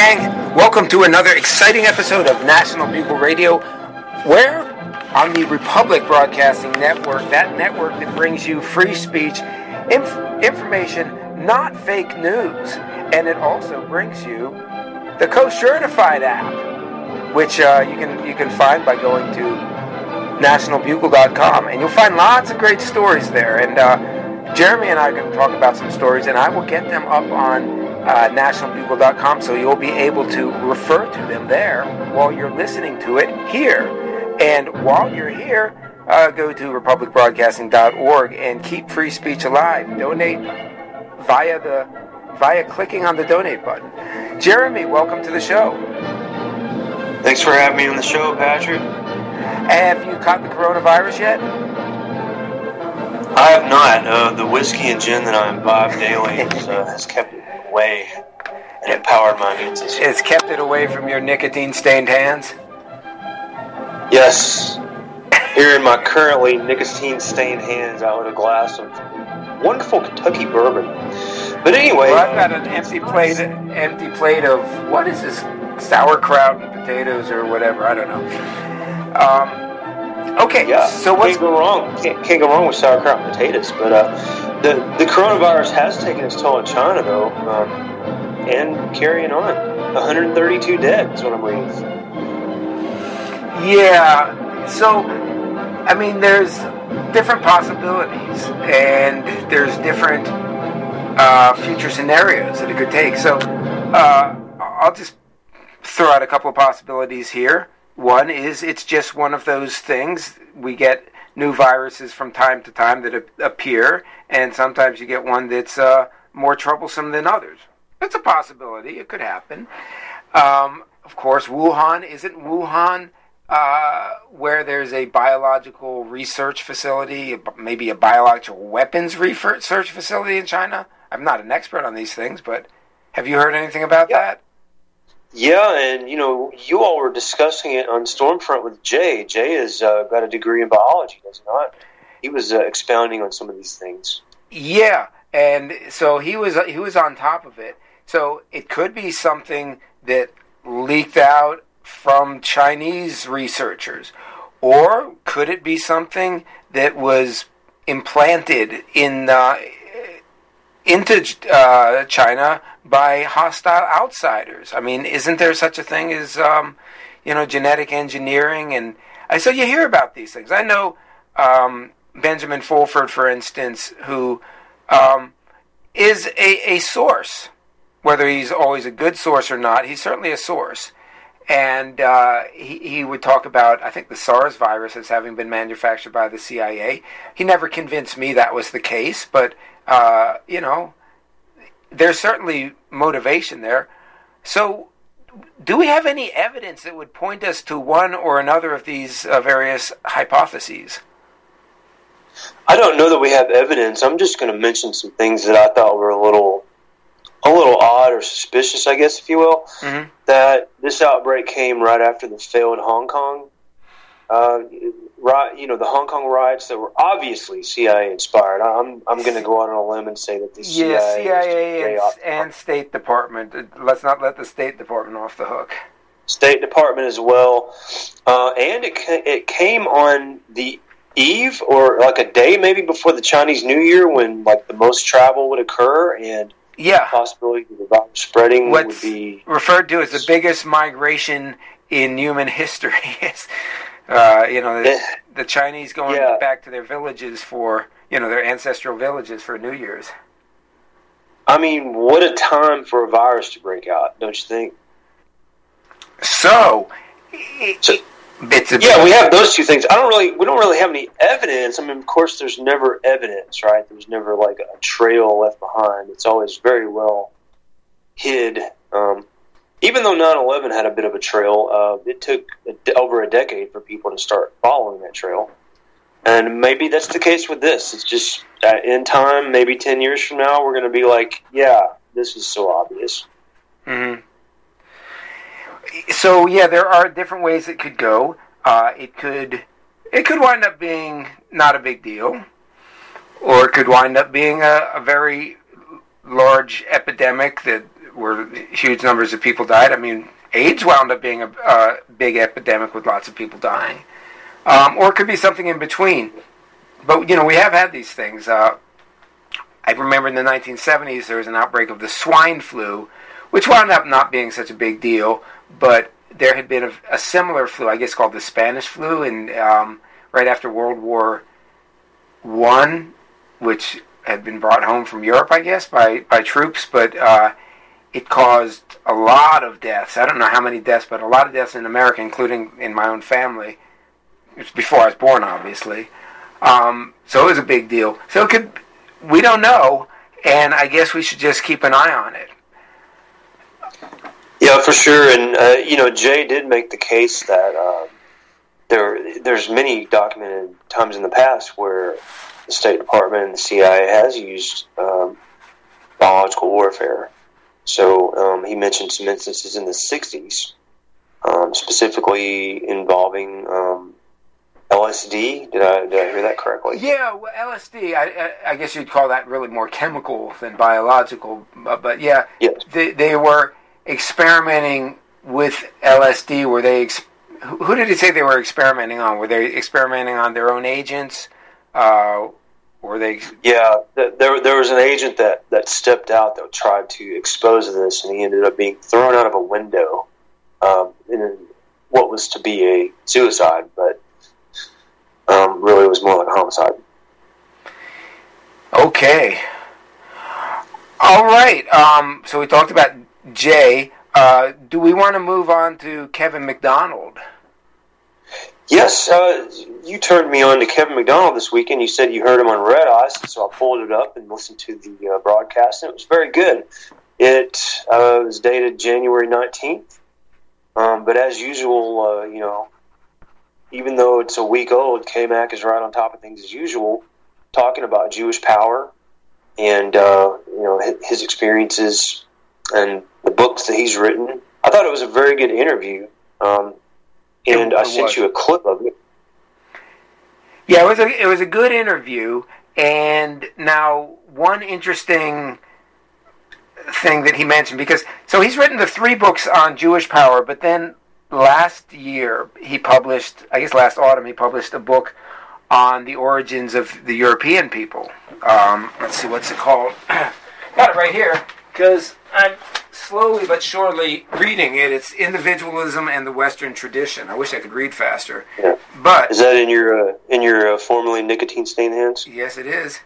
gang. Welcome to another exciting episode of National Bugle Radio, where on the Republic Broadcasting Network, that network that brings you free speech, information, not fake news, and it also brings you the Co-Certified app, which you can find by going to nationalbugle.com, and you'll find lots of great stories there. And Jeremy and I are going to talk about some stories, and I will get them up on nationalbugle.com, so you'll be able to refer to them there while you're listening to it here. And while you're here, go to republicbroadcasting.org and keep free speech alive. Donate via clicking on the donate button. Jeremy, welcome to the show. Thanks for having me on the show, Patrick. Have you caught the coronavirus yet? I have not. The whiskey and gin that I imbibe daily has kept it away and empowered my immune system. It's kept it away from your nicotine-stained hands? Yes. Here in my currently nicotine-stained hands, I hold a glass of wonderful Kentucky bourbon. But anyway... Well, I've got an empty plate of, what is this, sauerkraut and potatoes or whatever, I don't know. Okay, yeah, so what's... Can't go wrong. Can't go wrong with sauerkraut and potatoes. But the coronavirus has taken its toll in China, though, and carrying on. 132 dead is what I'm reading. Yeah, so, I mean, there's different possibilities, and there's different future scenarios that it could take. So, I'll just throw out a couple of possibilities here. One is it's just one of those things. We get new viruses from time to time that appear, and sometimes you get one that's more troublesome than others. It's a possibility. It could happen. Of course, isn't Wuhan where there's a biological research facility, maybe a biological weapons research facility in China? I'm not an expert on these things, but have you heard anything about that? Yeah, and, you all were discussing it on Stormfront with Jay. Jay has got a degree in biology, does he not? He was expounding on some of these things. Yeah, and so he was on top of it. So it could be something that leaked out from Chinese researchers. Or could it be something that was implanted into China by hostile outsiders? I mean, isn't there such a thing as, genetic engineering? And so you hear about these things. I know Benjamin Fulford, for instance, who is a source. Whether he's always a good source or not, he's certainly a source. And he would talk about, I think, the SARS virus as having been manufactured by the CIA. He never convinced me that was the case, but there's certainly motivation there. So, do we have any evidence that would point us to one or another of these various hypotheses? I don't know that we have evidence. I'm just going to mention some things that I thought were a little odd or suspicious, I guess, if you will. Mm-hmm. That this outbreak came right after the failed Hong Kong. The Hong Kong riots that were obviously CIA inspired. I'm going to go out on a limb and say that the CIA and State Department. Let's not let the State Department off the hook. State Department as well, and it came on the eve or like a day maybe before the Chinese New Year, when like the most travel would occur, and the possibility of the virus spreading would be referred to as the biggest migration in human history. The Chinese going back to their villages for, their ancestral villages for New Year's. I mean, what a time for a virus to break out, don't you think? We have those two things. We don't really have any evidence. I mean, of course, there's never evidence, right? There's never like a trail left behind. It's always very well hid. Even though 9/11 had a bit of a trail, it took over a decade for people to start following that trail. And maybe that's the case with this. It's just in time, maybe 10 years from now, we're going to be like, yeah, this is so obvious. Mm-hmm. So, there are different ways it could go. It could wind up being not a big deal, or it could wind up being a very large epidemic that where huge numbers of people died. I mean, AIDS wound up being a big epidemic with lots of people dying. Or it could be something in between. But, we have had these things. I remember in the 1970s there was an outbreak of the swine flu, which wound up not being such a big deal, but there had been a similar flu, I guess called the Spanish flu, right after World War I, which had been brought home from Europe, I guess, by troops, but it caused a lot of deaths. I don't know how many deaths, but a lot of deaths in America, including in my own family. It was before I was born, obviously. So it was a big deal. So we don't know, and I guess we should just keep an eye on it. Yeah, for sure. And, Jay did make the case that there's many documented times in the past where the State Department and the CIA has used biological warfare. So he mentioned some instances in the 60s, specifically involving LSD. Did I hear that correctly? Yeah, well, LSD, I guess you'd call that really more chemical than biological. But yeah, yes. They were experimenting with LSD. Were they? Who did he say they were experimenting on? Were they experimenting on their own agents? Were they? Yeah, there was an agent that stepped out that tried to expose this, and he ended up being thrown out of a window in what was to be a suicide, but really was more like a homicide. Okay. All right. So we talked about Jay. Do we want to move on to Kevin McDonald? Yes, you turned me on to Kevin McDonald this weekend. You said you heard him on Red Eyes, so I pulled it up and listened to the broadcast, and it was very good. It was dated January 19th, but as usual, even though it's a week old, K-Mac is right on top of things as usual, talking about Jewish power and his experiences and the books that he's written. I thought it was a very good interview. And I sent you a clip of it. Yeah, it was a good interview. And now, one interesting thing that he mentioned, so he's written the 3 books on Jewish power, but then last year he published, I guess last autumn, he published a book on the origins of the European people. Let's see, what's it called? Got it right here, because I'm slowly but surely reading it. It's Individualism and the Western Tradition. I wish I could read faster. Yeah. But is that in your formerly nicotine-stained hands? Yes, it is.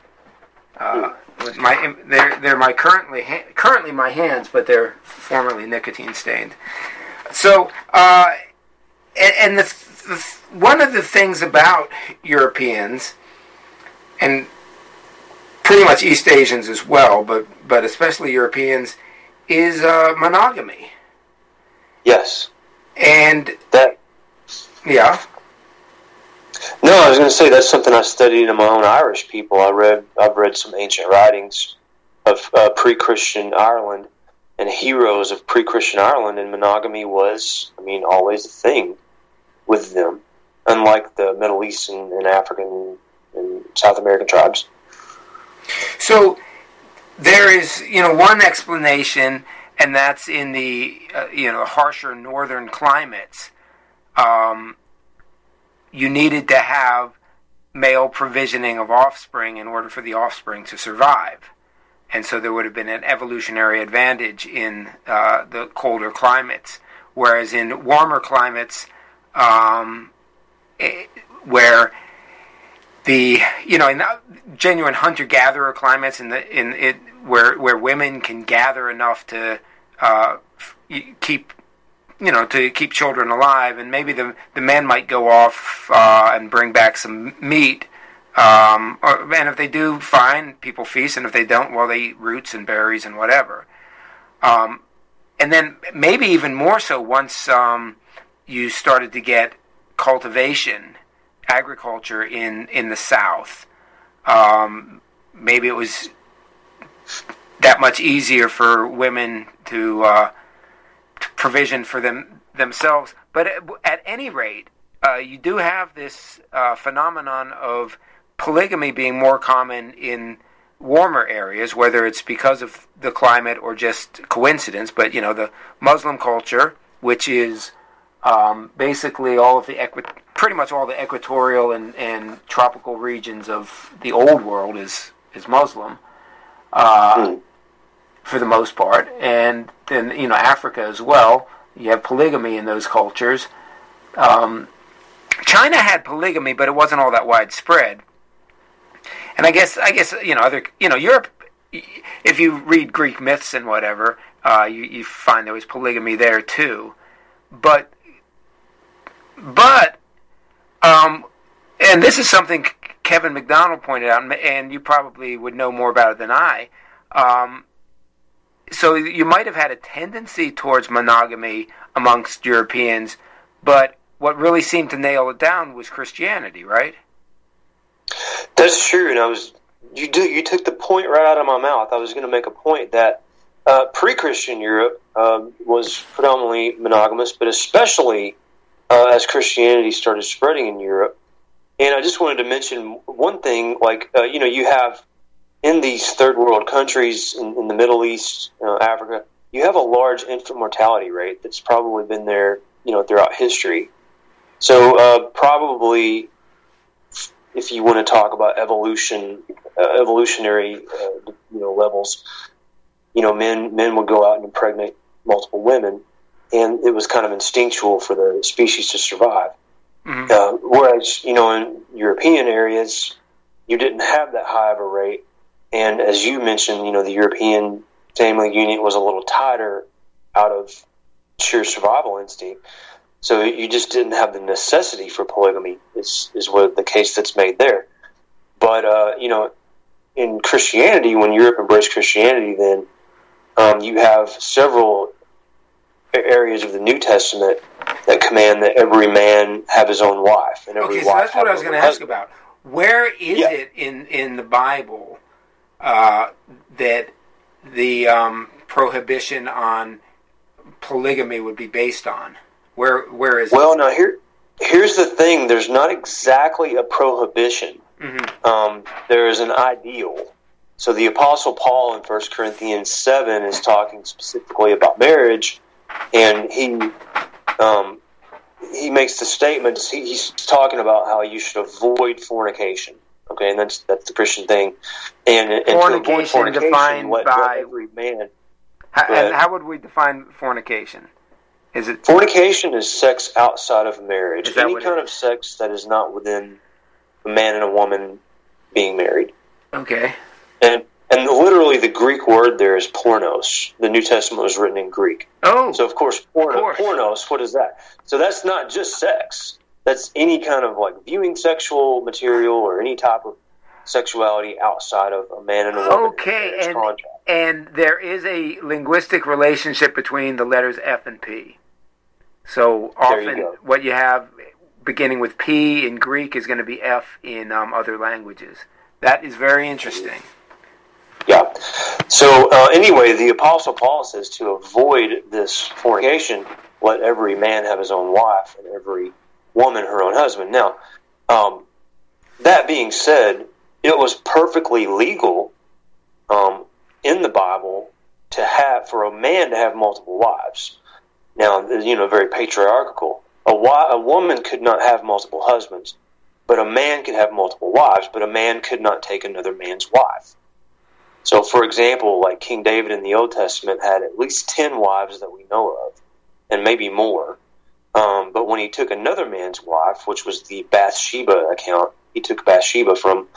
They're my currently my hands, but they're formerly nicotine-stained. So, and one of the things about Europeans, and pretty much East Asians as well, but especially Europeans, is monogamy. Yes. And that. Yeah. No, I was going to say that's something I studied in my own Irish people. I've read some ancient writings of pre-Christian Ireland and heroes of pre-Christian Ireland, and monogamy was, always a thing with them, unlike the Middle East and African and South American tribes. So there is, one explanation, and that's in the, harsher northern climates. You needed to have male provisioning of offspring in order for the offspring to survive. And so there would have been an evolutionary advantage in the colder climates. Whereas in warmer climates, where the in genuine hunter-gatherer climates, where women can gather enough to keep children alive, and maybe the men might go off and bring back some meat, and if they do, fine, people feast, and if they don't, well, they eat roots and berries and whatever. And then maybe even more so once you started to get cultivation, agriculture in the South. Maybe it was that much easier for women to provision for themselves. But at any rate, you do have this phenomenon of polygamy being more common in warmer areas, whether it's because of the climate or just coincidence. But the Muslim culture, which is basically pretty much all the equatorial and tropical regions of the old world is Muslim, for the most part, and then Africa as well. You have polygamy in those cultures. China had polygamy, but it wasn't all that widespread. And I guess Europe. If you read Greek myths and whatever, you find there was polygamy there too. But and this is something Kevin McDonald pointed out, and you probably would know more about it than I. So you might have had a tendency towards monogamy amongst Europeans, but what really seemed to nail it down was Christianity, right? That's true, and you took the point right out of my mouth. I was going to make a point that pre-Christian Europe was predominantly monogamous, but especially as Christianity started spreading in Europe. And I just wanted to mention one thing, you have in these third world countries in the Middle East, Africa, you have a large infant mortality rate that's probably been there, throughout history. So probably, if you want to talk about evolutionary, levels, men would go out and impregnate multiple women, and it was kind of instinctual for the species to survive. Mm-hmm. Whereas, in European areas, you didn't have that high of a rate. And as you mentioned, the European family unit was a little tighter out of sheer survival instinct. So you just didn't have the necessity for polygamy, is what the case that's made there. But, in Christianity, when Europe embraced Christianity, then you have several areas of the New Testament that command that every man have his own wife. And every wife so that's what I was going to ask about. Where is it in the Bible that the prohibition on polygamy would be based on? Where is it? Well, now here's the thing. There's not exactly a prohibition. Mm-hmm. There is an ideal. So the Apostle Paul in 1 Corinthians 7 is talking specifically about marriage, and he makes the statement. He's talking about how you should avoid fornication. Okay, and that's the Christian thing. And to avoid fornication, defined let every man. And how would we define fornication? Is it fornication is sex outside of marriage? Any kind of sex that is not within a man and a woman being married. Okay. And literally the Greek word there is pornos. The New Testament was written in Greek. Oh. So of course pornos, what is that? So that's not just sex. That's any kind of viewing sexual material or any type of sexuality outside of a man and a woman. Okay, and there is a linguistic relationship between the letters F and P. So often what you have beginning with P in Greek is going to be F in other languages. That is very interesting. Yeah. So anyway, the Apostle Paul says to avoid this fornication, let every man have his own wife and every woman her own husband. Now, that being said, it was perfectly legal in the Bible for a man to have multiple wives. Now, very patriarchal. A woman could not have multiple husbands, but a man could have multiple wives, but a man could not take another man's wife. So, for example, like King David in the Old Testament had at least 10 wives that we know of, and maybe more. But when he took another man's wife, which was the Bathsheba account, he took Bathsheba from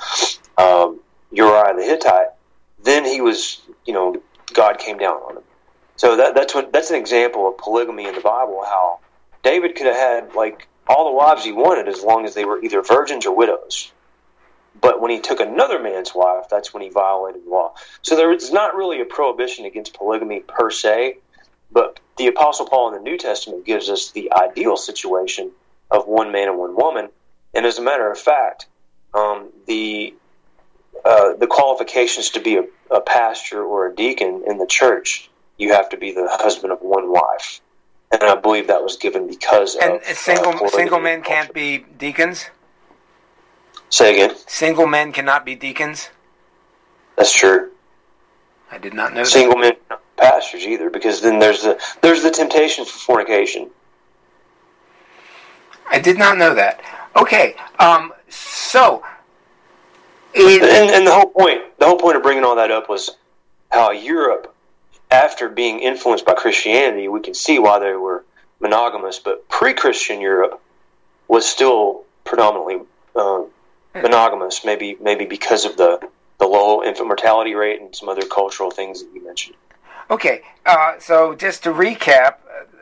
Uriah the Hittite, then he was, God came down on him. So that's an example of polygamy in the Bible, how David could have had all the wives he wanted as long as they were either virgins or widows. But when he took another man's wife, that's when he violated the law. So there is not really a prohibition against polygamy per se, but the Apostle Paul in the New Testament gives us the ideal situation of one man and one woman. And as a matter of fact, the qualifications to be a pastor or a deacon in the church, you have to be the husband of one wife. And I believe that was given because of... And single men can't be deacons? Say again? Single men cannot be deacons? That's true. I did not know single men pastors either, because then there's the temptation for fornication. I did not know that. Okay, so and the whole point of bringing all that up was how Europe, after being influenced by Christianity, we can see why they were monogamous, but pre-Christian Europe was still predominantly monogamous, maybe because of the low infant mortality rate and some other cultural things that you mentioned. Okay, so just to recap,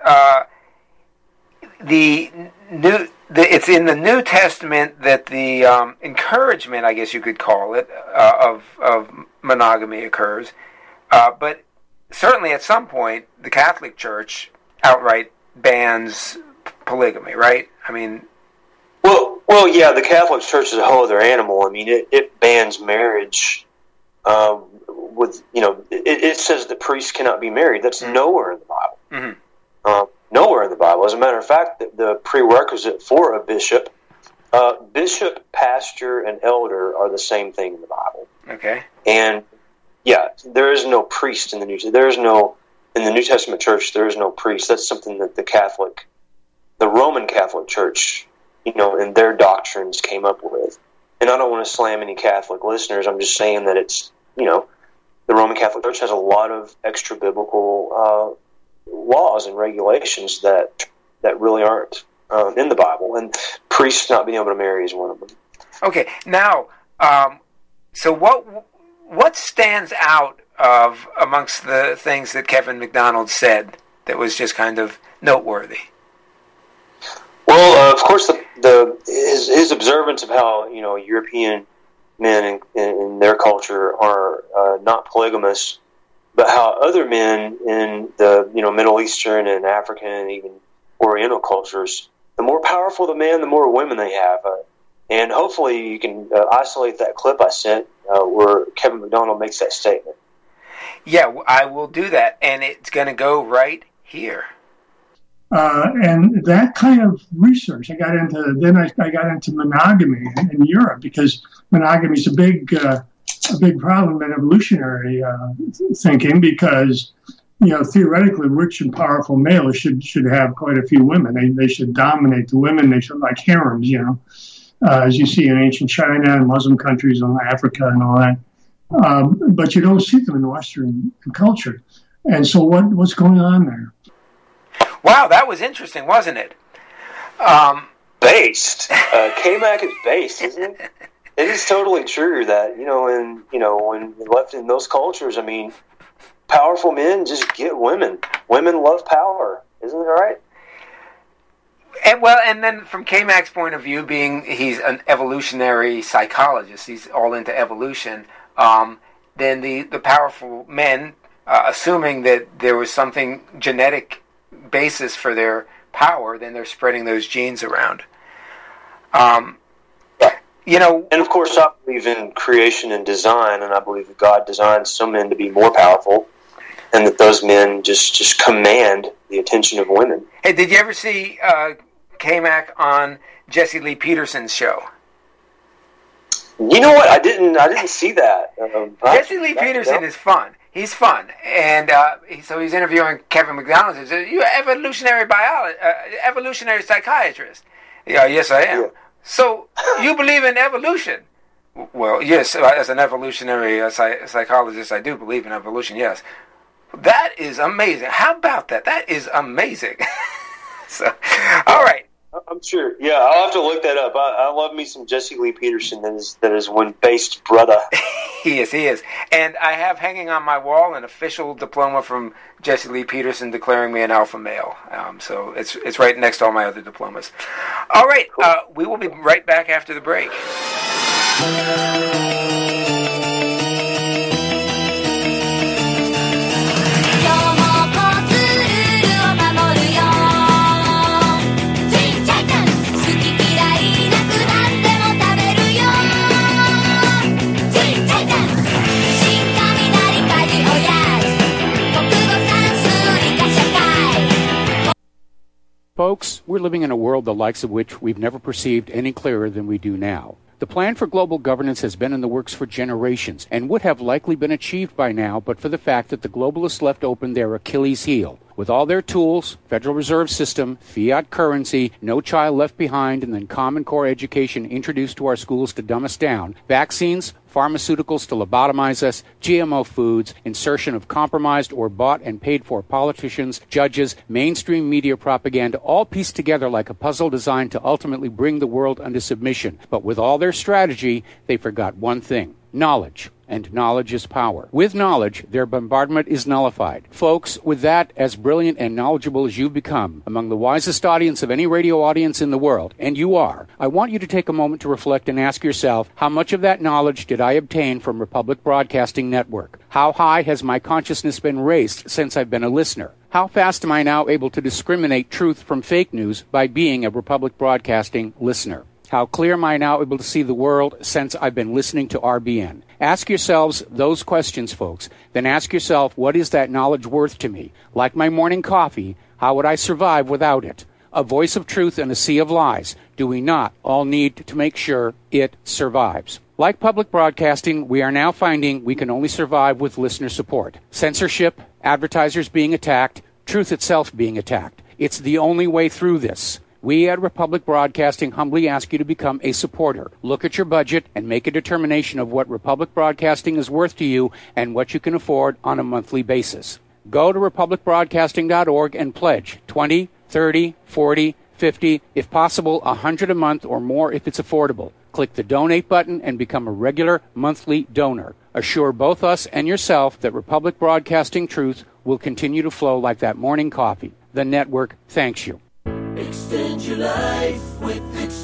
it's in the New Testament that the encouragement, I guess you could call it, of monogamy occurs, but certainly at some point the Catholic Church outright bans polygamy, right? I mean, well, yeah, the Catholic Church is a whole other animal. I mean, it bans marriage. With it says that priests cannot be married. That's nowhere in the Bible. Mm-hmm. Nowhere in the Bible. As a matter of fact, the prerequisite for a bishop, pastor, and elder are the same thing in the Bible. Okay. And yeah, there is no priest in the New Testament church. There is no priest. That's something that the Roman Catholic Church, in their doctrines came up with. And I don't want to slam any Catholic listeners. I'm just saying that it's, the Roman Catholic Church has a lot of extra biblical laws and regulations that really aren't in the Bible, and priests not being able to marry is one of them. Okay, now, so what stands out amongst the things that Kevin McDonald said that was just kind of noteworthy? Well, of course, his observance of how European men in their culture are not polygamous, but how other men in the Middle Eastern and African and even Oriental cultures, the more powerful the man, the more women they have. And hopefully you can isolate that clip I sent where Kevin McDonald makes that statement. Yeah, I will do that, and it's going to go right here. And that kind of research, I got into monogamy in Europe, because monogamy is a big problem in evolutionary thinking, because theoretically rich and powerful males should have quite a few women. They should dominate the women. They should, like harems, as you see in ancient China and Muslim countries and Africa and all that. But you don't see them in Western culture. And so what's going on there? Wow, that was interesting, wasn't it? Based. K-Mac is based, isn't it? It is totally true that, when left in those cultures, I mean, powerful men just get women. Women love power. Isn't it right? And then from K-Mac's point of view, he's an evolutionary psychologist, he's all into evolution, then the powerful men, assuming that there was something genetic basis for their power, then they're spreading those genes around. And of course, I believe in creation and design, and I believe that God designed some men to be more powerful, and that those men just command the attention of women. Hey, did you ever see K-Mac on Jesse Lee Peterson's show? You know what? I didn't see that. Jesse Lee Peterson is fun. He's fun, and so he's interviewing Kevin McDonald. He says, "You're an evolutionary psychiatrist." Yeah, yes, I am. Yeah. So you believe in evolution? Well, yes. As an evolutionary psychologist, I do believe in evolution. Yes, that is amazing. How about that? That is amazing. So, all right. I'm sure. Yeah, I'll have to look that up. I love me some Jesse Lee Peterson. That is one based brother. He is. And I have hanging on my wall an official diploma from Jesse Lee Peterson declaring me an alpha male. So it's right next to all my other diplomas. All right, cool. We will be right back after the break. Folks, we're living in a world the likes of which we've never perceived any clearer than we do now. The plan for global governance has been in the works for generations and would have likely been achieved by now but for the fact that the globalists left open their Achilles heel. With all their tools, Federal Reserve System, fiat currency, no child left behind, and then Common Core education introduced to our schools to dumb us down, vaccines, pharmaceuticals to lobotomize us, GMO foods, insertion of compromised or bought and paid for politicians, judges, mainstream media propaganda, all pieced together like a puzzle designed to ultimately bring the world under submission. But with all their strategy, they forgot one thing: knowledge. And knowledge is power. With knowledge, their bombardment is nullified. Folks, with that, as brilliant and knowledgeable as you've become, among the wisest audience of any radio audience in the world, and you are, I want you to take a moment to reflect and ask yourself, how much of that knowledge did I obtain from Republic Broadcasting Network? How high has my consciousness been raised since I've been a listener? How fast am I now able to discriminate truth from fake news by being a Republic Broadcasting listener? How clear am I now able to see the world since I've been listening to RBN? Ask yourselves those questions, folks. Then ask yourself, what is that knowledge worth to me? Like my morning coffee, how would I survive without it? A voice of truth in a sea of lies. Do we not all need to make sure it survives? Like public broadcasting, we are now finding we can only survive with listener support. Censorship, advertisers being attacked, truth itself being attacked. It's the only way through this. We at Republic Broadcasting humbly ask you to become a supporter. Look at your budget and make a determination of what Republic Broadcasting is worth to you and what you can afford on a monthly basis. Go to republicbroadcasting.org and pledge $20, $30, $40, $50, if possible, $100 a month or more if it's affordable. Click the donate button and become a regular monthly donor. Assure both us and yourself that Republic Broadcasting truth will continue to flow like that morning coffee. The network thanks you. Extend your life with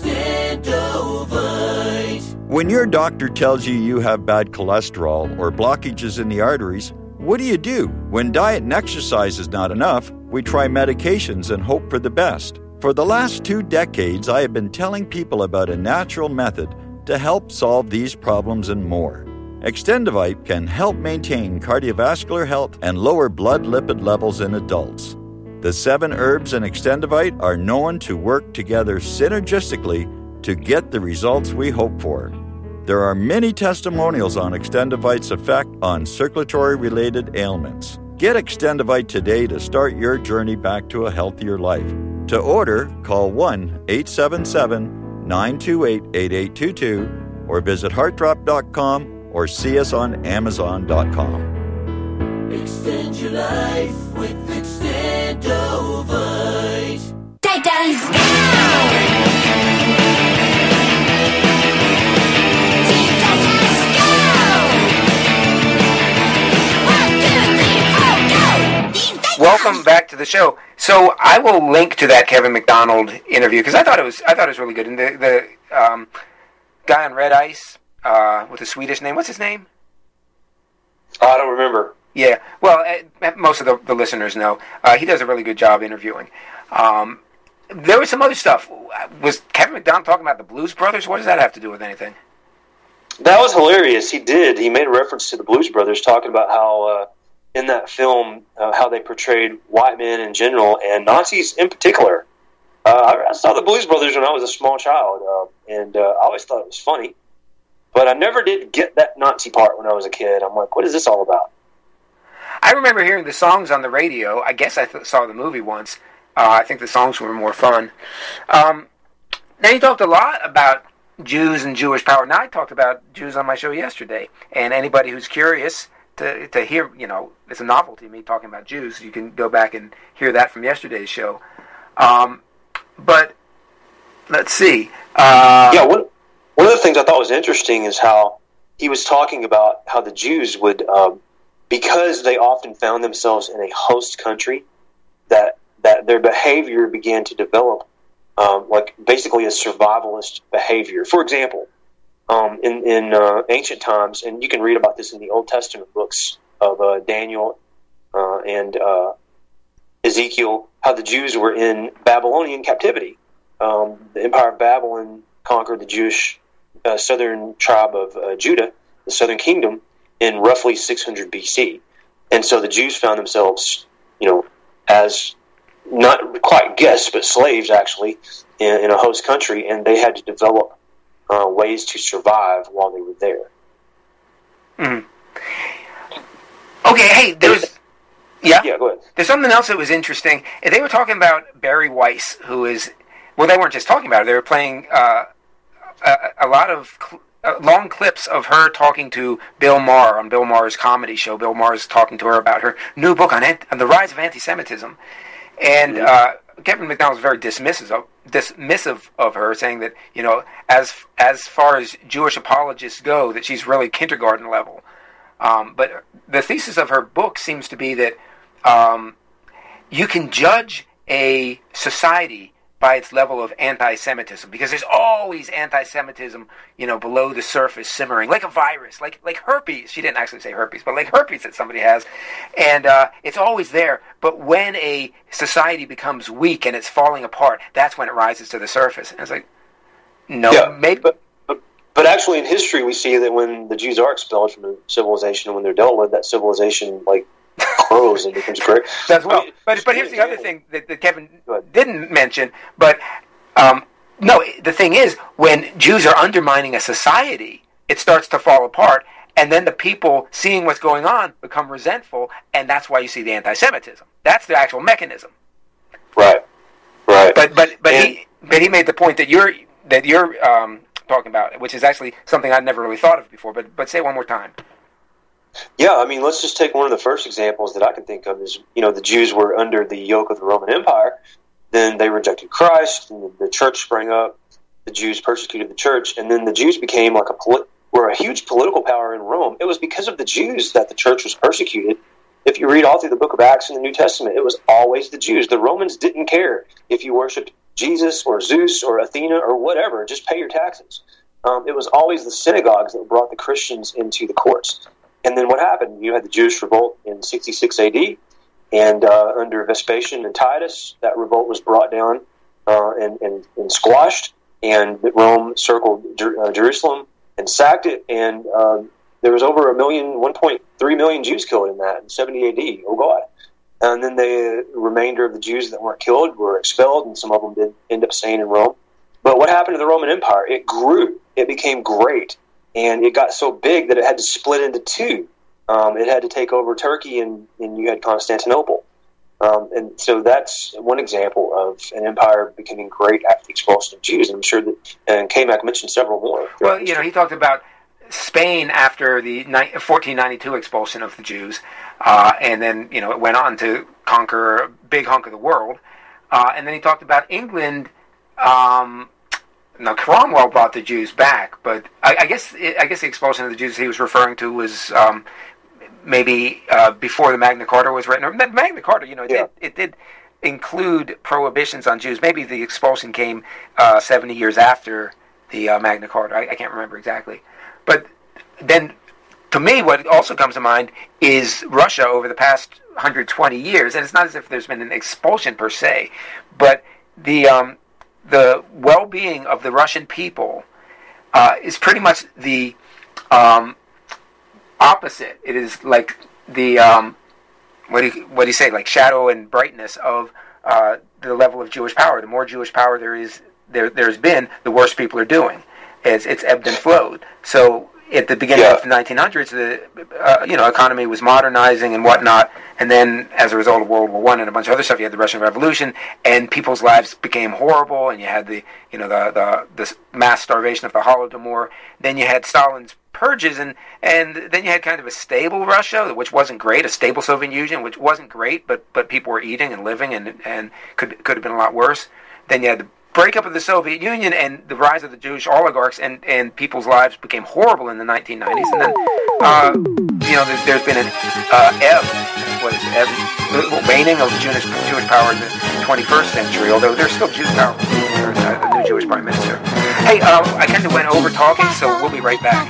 Extendovite. When your doctor tells you have bad cholesterol or blockages in the arteries, what do? When diet and exercise is not enough, we try medications and hope for the best. For the last 2 decades, I have been telling people about a natural method to help solve these problems and more. Extendovite can help maintain cardiovascular health and lower blood lipid levels in adults. The 7 herbs in Extendovite are known to work together synergistically to get the results we hope for. There are many testimonials on Extendovite's effect on circulatory-related ailments. Get Extendovite today to start your journey back to a healthier life. To order, call 1-877-928-8822 or visit heartdrop.com or see us on amazon.com. Extend your life with Extendovite. Titans go! Team Titans go! 1, 2, 3, 4, go! Team Titans! Welcome back to the show. So I will link to that Kevin McDonald interview because I thought it was really good. And the guy on Red Ice with a Swedish name, what's his name? I don't remember. Yeah, well, most of the listeners know. He does a really good job interviewing. There was some other stuff. Was Kevin McDonald talking about the Blues Brothers? What does that have to do with anything? That was hilarious. He did. He made a reference to the Blues Brothers, talking about how in that film, how they portrayed white men in general and Nazis in particular. I saw the Blues Brothers when I was a small child, and I always thought it was funny. But I never did get that Nazi part when I was a kid. I'm like, what is this all about? I remember hearing the songs on the radio. I guess I saw the movie once. I think the songs were more fun. Now, you talked a lot about Jews and Jewish power. Now, I talked about Jews on my show yesterday. And anybody who's curious to hear, it's a novelty, me talking about Jews. You can go back and hear that from yesterday's show. But, let's see. One of the things I thought was interesting is how he was talking about how the Jews would... because they often found themselves in a host country, that their behavior began to develop, like basically a survivalist behavior. For example, in ancient times, and you can read about this in the Old Testament books of Daniel and Ezekiel, how the Jews were in Babylonian captivity. The Empire of Babylon conquered the Jewish southern tribe of Judah, the southern kingdom, in roughly 600 BC. And so the Jews found themselves, as not quite guests, but slaves, actually, in a host country, and they had to develop ways to survive while they were there. Mm. Okay, hey, there's... Yeah? Yeah, go ahead. There's something else that was interesting. They were talking about Barry Weiss, who is... Well, they weren't just talking about it. They were playing a lot of long clips of her talking to Bill Maher on Bill Maher's comedy show. Bill Maher's talking to her about her new book on the rise of anti-Semitism. And Kevin McDonald was very dismissive of her, saying that, you know, as far as Jewish apologists go, that she's really kindergarten level. But the thesis of her book seems to be that you can judge a society by its level of anti-Semitism, because there's always anti-Semitism, you know, below the surface, simmering, like a virus, like herpes. She didn't actually say herpes, but like herpes that somebody has, and it's always there. But when a society becomes weak and it's falling apart, that's when it rises to the surface. And it's like, no, maybe. But actually, in history, we see that when the Jews are expelled from a civilization, and when they're dealt with, that civilization grows and becomes great. That's well. But here's the other thing that Kevin didn't mention. But no, the thing is, when Jews are undermining a society, it starts to fall apart, and then the people seeing what's going on become resentful, and that's why you see the anti-Semitism. That's the actual mechanism. Right. But he made the point that you're talking about, which is actually something I'd never really thought of before. But say it one more time. Yeah, I mean, let's just take one of the first examples that I can think of is, you know, the Jews were under the yoke of the Roman Empire. Then they rejected Christ, and the church sprang up. The Jews persecuted the church, and then the Jews became were a huge political power in Rome. It was because of the Jews that the church was persecuted. If you read all through the book of Acts in the New Testament, it was always the Jews. The Romans didn't care if you worshipped Jesus or Zeus or Athena or whatever. Just pay your taxes. It was always the synagogues that brought the Christians into the courts. And then what happened? You had the Jewish revolt in 66 AD, and under Vespasian and Titus, that revolt was brought down and squashed, and Rome circled Jerusalem and sacked it, and there was over 1.3 million Jews killed in that in 70 AD. Oh, God. And then the remainder of the Jews that weren't killed were expelled, and some of them did end up staying in Rome. But what happened to the Roman Empire? It grew. It became great. And it got so big that it had to split into two. It had to take over Turkey, and you had Constantinople. And so that's one example of an empire becoming great after the expulsion of Jews. And I'm sure that, and K-Mac mentioned several more. Well, you know, he talked about Spain after the 1492 expulsion of the Jews, and then, you know, it went on to conquer a big hunk of the world. And then he talked about England. Now, Cromwell brought the Jews back, but I guess the expulsion of the Jews he was referring to was maybe before the Magna Carta was written. Or Magna Carta, you know, it did include prohibitions on Jews. Maybe the expulsion came 70 years after the Magna Carta. I can't remember exactly. But then, to me, what also comes to mind is Russia over the past 120 years. And it's not as if there's been an expulsion per se, but the well-being of the Russian people is pretty much the opposite. It is like the what do you say? Like shadow and brightness of the level of Jewish power. The more Jewish power there's been, the worse people are doing. It's ebbed and flowed. So at the beginning of the 1900s, the economy was modernizing and whatnot, and then as a result of World War I and a bunch of other stuff, you had the Russian Revolution, and people's lives became horrible, and you had the mass starvation of the Holodomor. Then you had Stalin's purges, and then you had kind of a stable Russia, which wasn't great, a stable Soviet Union, which wasn't great, but people were eating and living, and could have been a lot worse. Then you had the breakup of the Soviet Union and the rise of the Jewish oligarchs, and people's lives became horrible in the 1990s. And then, there's been an waning of Jewish power in the 21st century, although there's still Jewish power. There's a new Jewish prime minister. Hey, I kind of went over talking, so we'll be right back.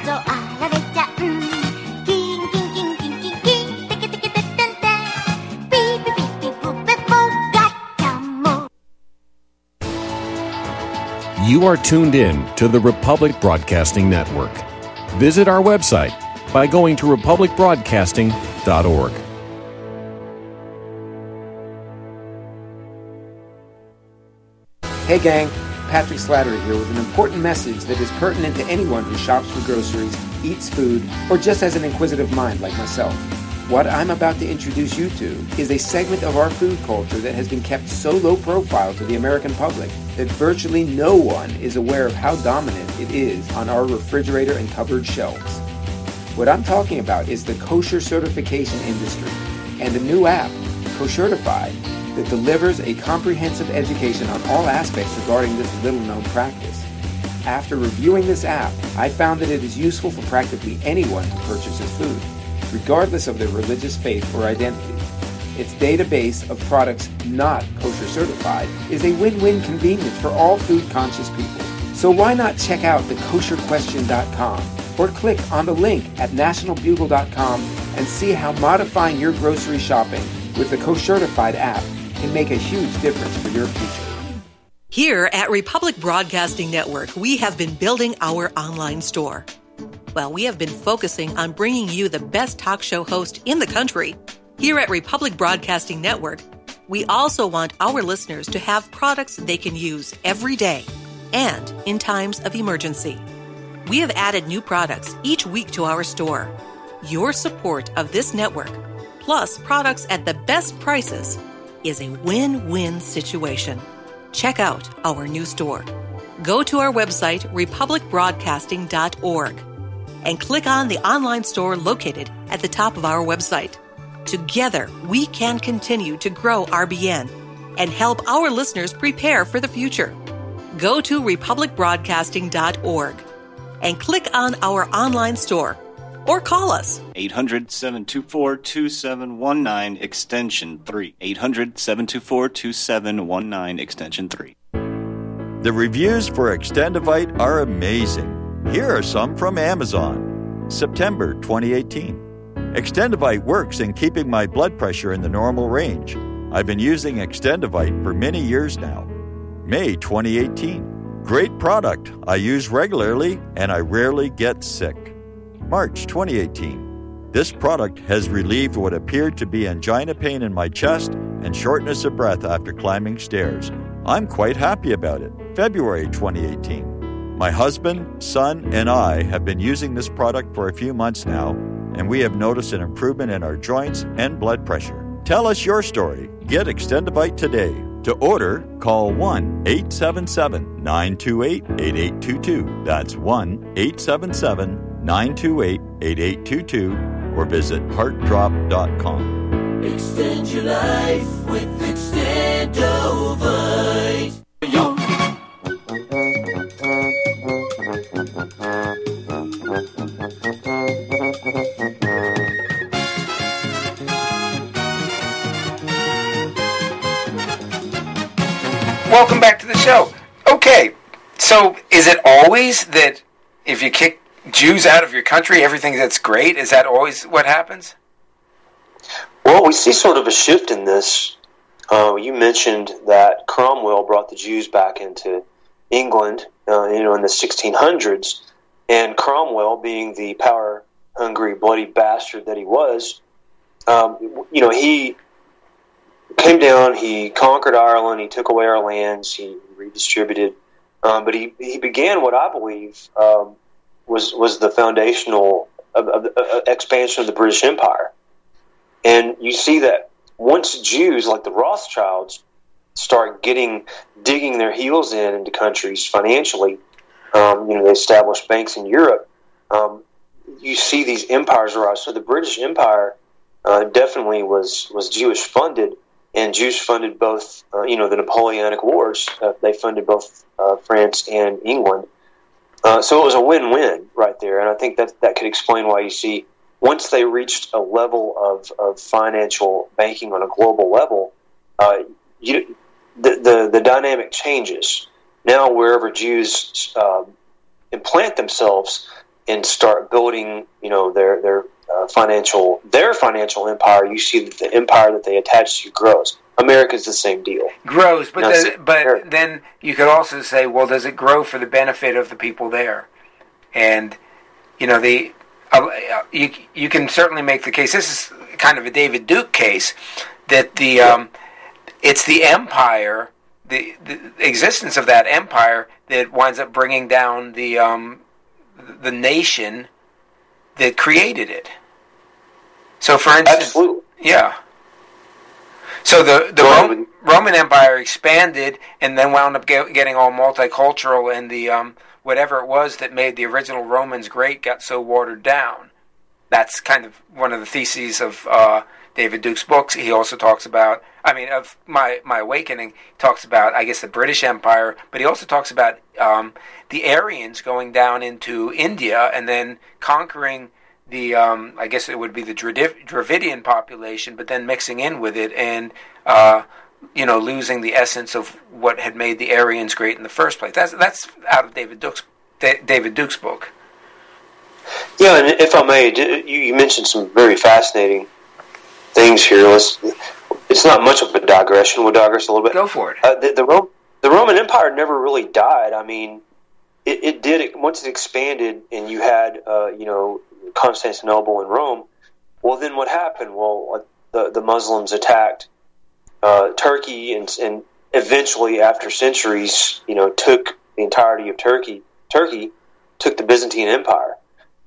You are tuned in to the Republic Broadcasting Network. Visit our website by going to republicbroadcasting.org. Hey gang, Patrick Slattery here with an important message that is pertinent to anyone who shops for groceries, eats food, or just has an inquisitive mind like myself. What I'm about to introduce you to is a segment of our food culture that has been kept so low profile to the American public that virtually no one is aware of how dominant it is on our refrigerator and cupboard shelves. What I'm talking about is the kosher certification industry and a new app, Koshertified, that delivers a comprehensive education on all aspects regarding this little-known practice. After reviewing this app, I found that it is useful for practically anyone who purchases food, regardless of their religious faith or identity. Its database of products not kosher certified is a win-win convenience for all food-conscious people. So why not check out thekosherquestion.com or click on the link at nationalbugle.com and see how modifying your grocery shopping with the Koshertified app can make a huge difference for your future. Here at Republic Broadcasting Network, we have been building our online store. Well, we have been focusing on bringing you the best talk show host in the country. Here at Republic Broadcasting Network, we also want our listeners to have products they can use every day and in times of emergency. We have added new products each week to our store. Your support of this network, plus products at the best prices, is a win-win situation. Check out our new store. Go to our website, republicbroadcasting.org, and click on the online store located at the top of our website. Together, we can continue to grow RBN and help our listeners prepare for the future. Go to republicbroadcasting.org and click on our online store or call us. 800-724-2719, extension 3. 800-724-2719, extension 3. The reviews for Extendivite are amazing. Here are some from Amazon. September 2018. Extendivite works in keeping my blood pressure in the normal range. I've been using Extendivite for many years now. May 2018. Great product. I use regularly and I rarely get sick. March 2018. This product has relieved what appeared to be angina pain in my chest and shortness of breath after climbing stairs. I'm quite happy about it. February 2018. My husband, son, and I have been using this product for a few months now, and we have noticed an improvement in our joints and blood pressure. Tell us your story. Get Extendivite today. To order, call 1-877-928-8822. That's 1-877-928-8822 or visit heartdrop.com. Extend your life with Extendovite. Welcome back to the show. Okay, so is it always that if you kick Jews out of your country, everything that's great? Is that always what happens? Well, we see sort of a shift in this. You mentioned that Cromwell brought the Jews back into England, in the 1600s, and Cromwell, being the power-hungry, bloody bastard that he was, he came down, he conquered Ireland, he took away our lands, he redistributed, but he began what I believe was the foundational expansion of the British Empire. And you see that once Jews, like the Rothschilds, start digging their heels into countries financially, they establish banks in Europe, you see these empires arise. So the British Empire definitely was Jewish funded, and Jews funded both, the Napoleonic Wars. They funded both France and England. So it was a win-win right there, and I think that could explain why you see once they reached a level of financial banking on a global level, the dynamic changes. Now, wherever Jews implant themselves and start building, their financial empire, you see that the empire that they attach to grows. America's the same deal. Grows, but then you could also say, well, does it grow for the benefit of the people there? And you can certainly make the case. This is kind of a David Duke case that it's the empire the existence of that empire that winds up bringing down the nation that created it. So, for instance, absolutely, yeah. So the Roman Empire expanded and then wound up getting all multicultural, and the whatever it was that made the original Romans great got so watered down. That's kind of one of the theses of David Duke's books. He also talks about, of My Awakening, talks about, I guess, the British Empire, but he also talks about the Aryans going down into India and then conquering the, I guess it would be the Dravidian population, but then mixing in with it and, losing the essence of what had made the Aryans great in the first place. That's out of David Duke's book. Yeah, and if I may, you mentioned some very fascinating things here. It's not much of a digression. We'll digress a little bit. Go for it. The Roman Empire never really died. I mean, it did. Once it expanded and you had, Constantinople and Rome, well, then what happened? Well, the Muslims attacked Turkey and eventually, after centuries, took the entirety of Turkey. Turkey took the Byzantine Empire.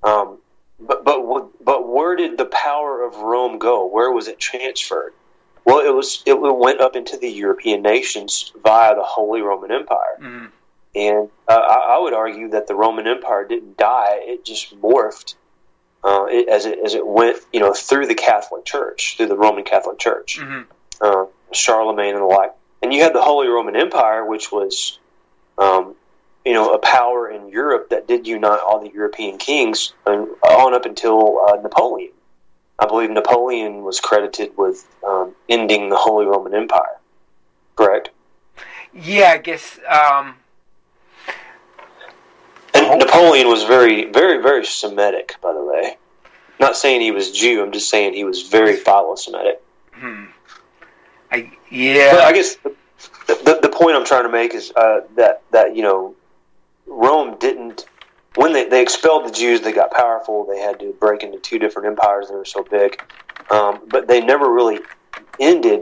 But where did the power of Rome go? Where was it transferred? Well, it went up into the European nations via the Holy Roman Empire. Mm-hmm. And I would argue that the Roman Empire didn't die; it just morphed as it went, through the Catholic Church, through the Roman Catholic Church, mm-hmm. Charlemagne and the like. And you had the Holy Roman Empire, which was a power in Europe that did unite all the European kings on up until Napoleon. I believe Napoleon was credited with ending the Holy Roman Empire. Correct? Yeah, I guess. And Napoleon was very, very, very Semitic, by the way. Not saying he was Jew. I'm just saying he was very philo-Semitic. Yeah. But I guess the point I'm trying to make is that Rome didn't, when they expelled the Jews, they got powerful. They had to break into two different empires. They were so big. But they never really ended.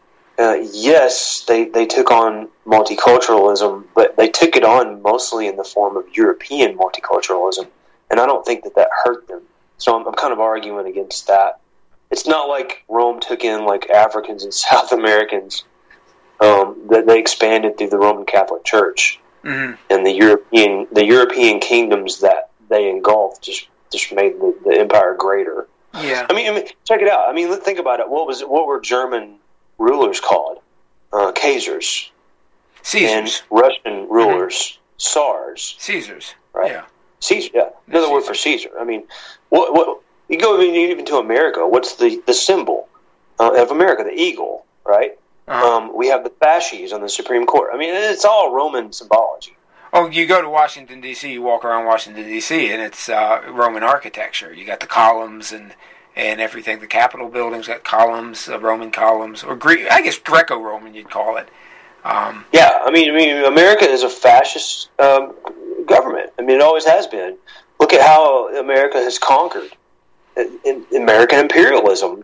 Yes, they took on multiculturalism, but they took it on mostly in the form of European multiculturalism. And I don't think that hurt them. So I'm kind of arguing against that. It's not like Rome took in like Africans and South Americans that they expanded through the Roman Catholic Church. Mm-hmm. And the European kingdoms that they engulfed just made the empire greater. Yeah. I mean, check it out. I mean, think about it. What were German rulers called? Kaisers. Caesars. And Russian rulers, mm-hmm. Tsars. Caesars. Right. Yeah. Caesar. Yeah. Another word for Caesar. I mean, what you go even to America. What's the symbol of America? The eagle, right? Uh-huh. We have the fasces on the Supreme Court. I mean, it's all Roman symbology. Oh, you go to Washington, D.C., you walk around Washington, D.C., and it's Roman architecture. You got the columns and everything. The Capitol buildings got columns, Roman columns, or Greco-Roman, you'd call it. Yeah, I mean, America is a fascist government. I mean, it always has been. Look at how America has conquered American imperialism,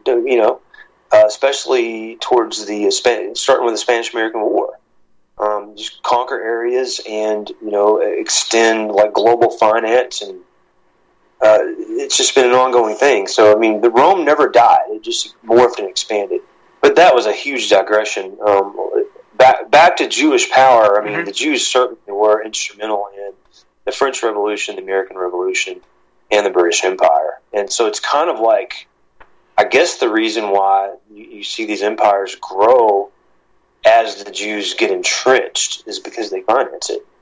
especially towards starting with the Spanish-American War. Just conquer areas and, extend like global finance, and it's just been an ongoing thing. So, I mean, the Rome never died. It just morphed and expanded. But that was a huge digression. Back to Jewish power, I mean, mm-hmm. the Jews certainly were instrumental in the French Revolution, the American Revolution, and the British Empire. And so it's kind of like, I guess the reason why you see these empires grow as the Jews get entrenched is because they finance it.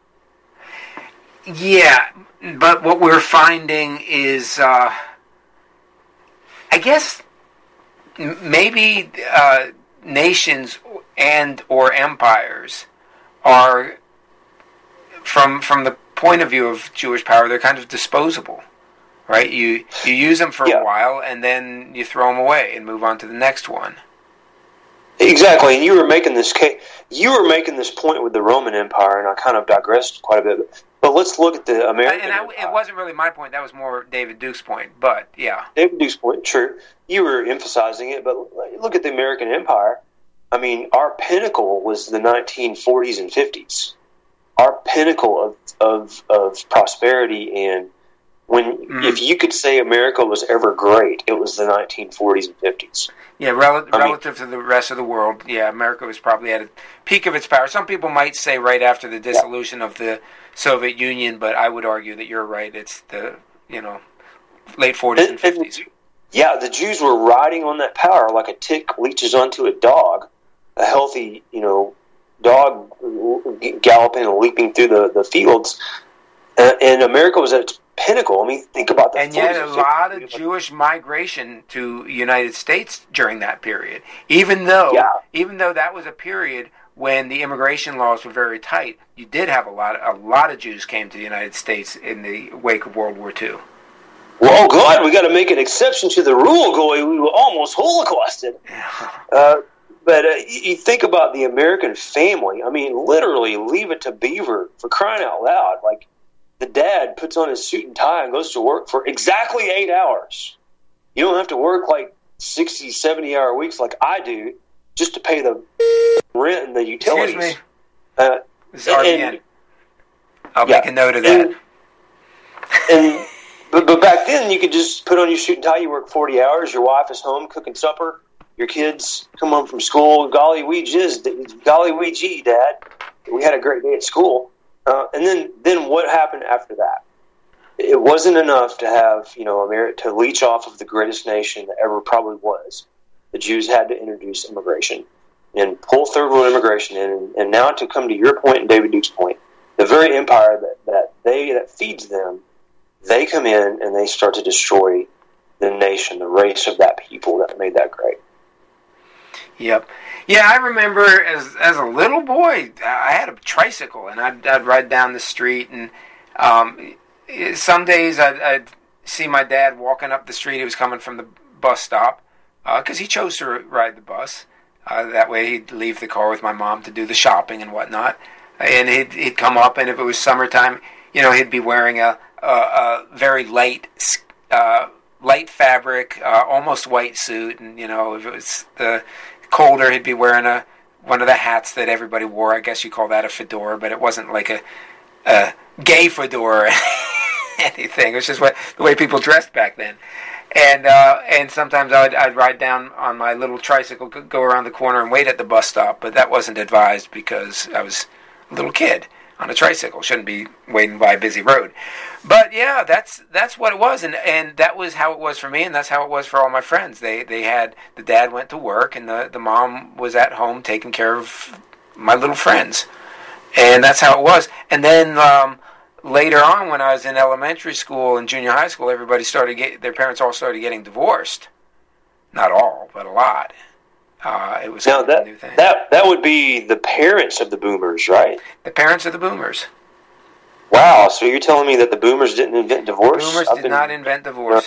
Yeah, but what we're finding is, I guess, maybe nations and or empires are, from the point of view of Jewish power, they're kind of disposable, right? You use them for a while, and then you throw them away and move on to the next one. Exactly, and you were making this point with the Roman Empire, and I kind of digressed quite a bit. But let's look at the American Empire. It wasn't really my point; that was more David Duke's point. But yeah, David Duke's point, true. You were emphasizing it, but look at the American Empire. I mean, our pinnacle was the 1940s and 50s. Our pinnacle of prosperity, and if you could say America was ever great, it was the 1940s and 50s. Yeah, relative to the rest of the world, yeah, America was probably at a peak of its power. Some people might say right after the dissolution of the Soviet Union, but I would argue that you're right. It's the late 40s and 50s. Yeah, the Jews were riding on that power like a tick leeches onto a dog, a healthy, dog galloping and leaping through the fields. And America was at its pinnacle. I mean, think about that. And yet a lot of Jewish migration to the United States during that period. Even though that was a period when the immigration laws were very tight, you did have a lot of Jews came to the United States in the wake of World War II. Well, God, we got to make an exception to the rule, Goy. We were almost Holocausted. But you think about the American family. I mean, literally, leave it to Beaver, for crying out loud. Like, the dad puts on his suit and tie and goes to work for exactly 8 hours. You don't have to work like 60, 70-hour weeks like I do just to pay the rent and the utilities. Excuse me. This is RBN. I'll make a note of that. But back then, you could just put on your suit and tie. You work 40 hours. Your wife is home cooking supper. Your kids come home from school. Golly wee gee, Dad. We had a great day at school. And then what happened after that? It wasn't enough to have, America to leech off of the greatest nation that ever probably was. The Jews had to introduce immigration and pull third world immigration in. And now to come to your point and David Duke's point, the very empire that feeds them, they come in and they start to destroy the nation, the race of that people that made that great. Yep. Yeah, I remember as a little boy, I had a tricycle, and I'd ride down the street, and some days I'd see my dad walking up the street. He was coming from the bus stop because he chose to ride the bus. That way he'd leave the car with my mom to do the shopping and whatnot. And he'd come up, and if it was summertime, he'd be wearing a very light fabric, almost white suit, and if it was the colder, he'd be wearing one of the hats that everybody wore. I guess you call that a fedora, but it wasn't like a gay fedora or anything. It was just the way people dressed back then. And sometimes I'd ride down on my little tricycle, go around the corner and wait at the bus stop, but that wasn't advised because I was a little kid on a tricycle. Shouldn't be waiting by a busy road. But yeah, that's what it was, and that was how it was for me, and that's how it was for all my friends. They had, the dad went to work, and the mom was at home taking care of my little friends, and that's how it was. And then later on, when I was in elementary school and junior high school, their parents all started getting divorced. Not all, but a lot. It was a new thing. That would be the parents of the boomers, right? The parents of the boomers. Wow, so you're telling me that the boomers didn't invent divorce? Boomers did not invent divorce.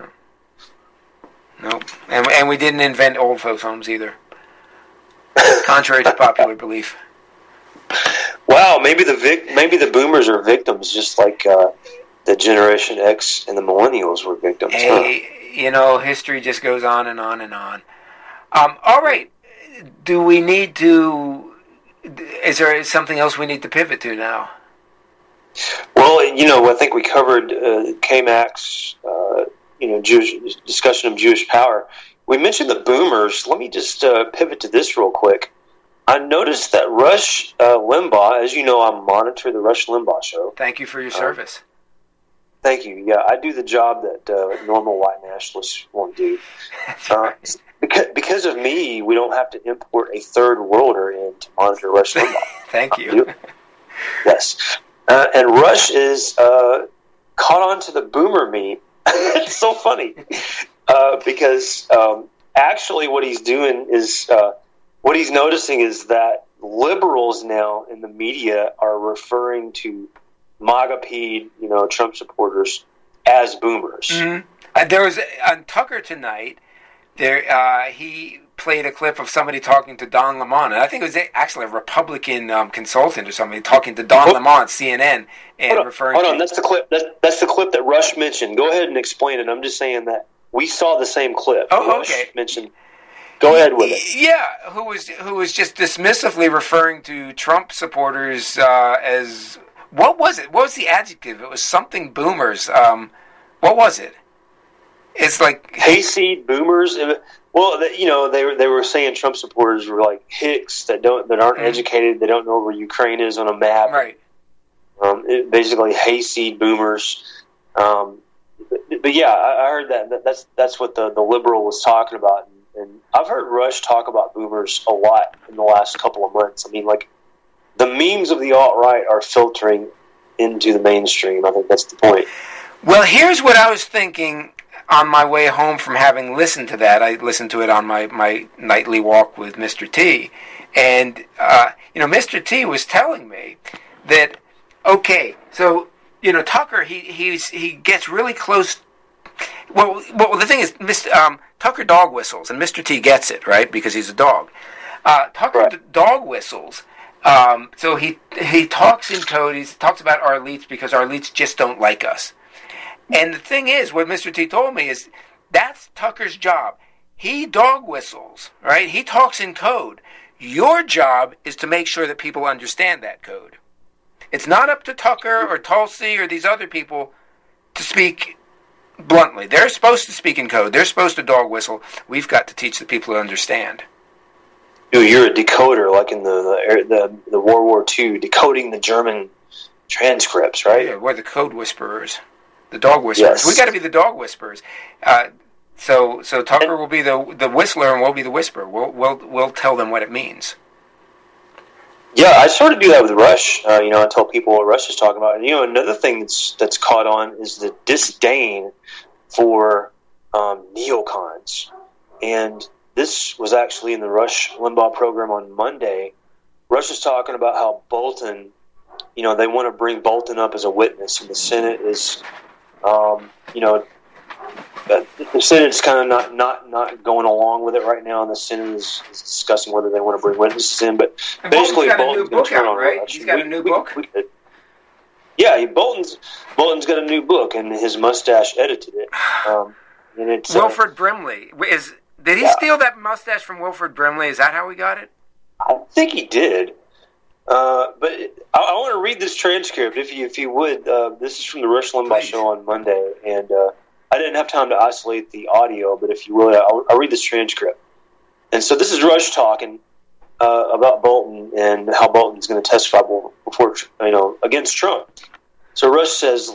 No. And we didn't invent old folks' homes either. Contrary to popular belief. Wow, maybe the boomers are victims, just like the Generation X and the millennials were victims. Hey, history just goes on and on and on. All right. Do we need to... Is there something else we need to pivot to now? Well, I think we covered K-Max, Jewish discussion of Jewish power. We mentioned the boomers. Let me just pivot to this real quick. I noticed that Rush Limbaugh, as you know, I monitor the Rush Limbaugh show. Thank you for your service. Thank you. Yeah, I do the job that normal white nationalists won't do. Right. Because of me, we don't have to import a third worlder in to monitor Rush Limbaugh. Thank you. Yes. And Rush is caught on to the boomer meme. It's so funny. Because actually what he's doing is, what he's noticing is that liberals now in the media are referring to MAGA-peed, Trump supporters as boomers. Mm-hmm. There was, on Tucker tonight, he played a clip of somebody talking to Don Lemon, and I think it was actually a Republican consultant or somebody talking to Don Lemon, CNN, and referring. Hold on, that's the clip. That's the clip that Rush mentioned. Go ahead and explain it. I'm just saying that we saw the same clip. Oh, Rush okay. Mentioned. Go ahead with it. Yeah, who was just dismissively referring to Trump supporters as, what was it? What was the adjective? It was something boomers. What was it? It's like hayseed boomers. Well, they were saying Trump supporters were like hicks that aren't educated. They don't know where Ukraine is on a map. Right. Basically hayseed boomers. But yeah, I heard that. That's what the liberal was talking about. And I've heard Rush talk about boomers a lot in the last couple of months. I mean, like, the memes of the alt-right are filtering into the mainstream. I think that's the point. Well, here's what I was thinking on my way home from having listened to that. I listened to it on my nightly walk with Mr. T. And, Mr. T was telling me that, okay, so, Tucker, he gets really close. Well, the thing is, Tucker dog whistles, and Mr. T gets it, right, because he's a dog. Tucker dog whistles, so he talks in code. He talks about our elites because our elites just don't like us. And the thing is, what Mr. T told me is that's Tucker's job. He dog whistles, right? He talks in code. Your job is to make sure that people understand that code. It's not up to Tucker or Tulsi or these other people to speak bluntly. They're supposed to speak in code. They're supposed to dog whistle. We've got to teach the people to understand. Dude, you're a decoder, like in the World War II, decoding the German transcripts, right? Yeah, we're the code whisperers, the dog whisperers. Yes. We got to be the dog whisperers. So Tucker will be the whistler, and we'll be the whisperer. We'll tell them what it means. Yeah, I sort of do that with Rush. I tell people what Rush is talking about. And, another thing that's caught on is the disdain for neocons. And this was actually in the Rush Limbaugh program on Monday. Rush is talking about how Bolton, they want to bring Bolton up as a witness, and the Senate is, the Senate's kind of not going along with it right now, and the Senate is discussing whether they want to bring witnesses in. But and basically, Bolton's got a new book out, right? He's got a new book. Yeah, Bolton's got a new book, and his mustache edited it. And it's Wilford Brimley. Did he steal that mustache from Wilford Brimley? Is that how we got it? I think he did. But I want to read this transcript, if you would. This is from the Rush Limbaugh show on Monday, and I didn't have time to isolate the audio, but if you would, I'll read this transcript. And so this is Rush talking about Bolton and how Bolton's going to testify before against Trump. So Rush says,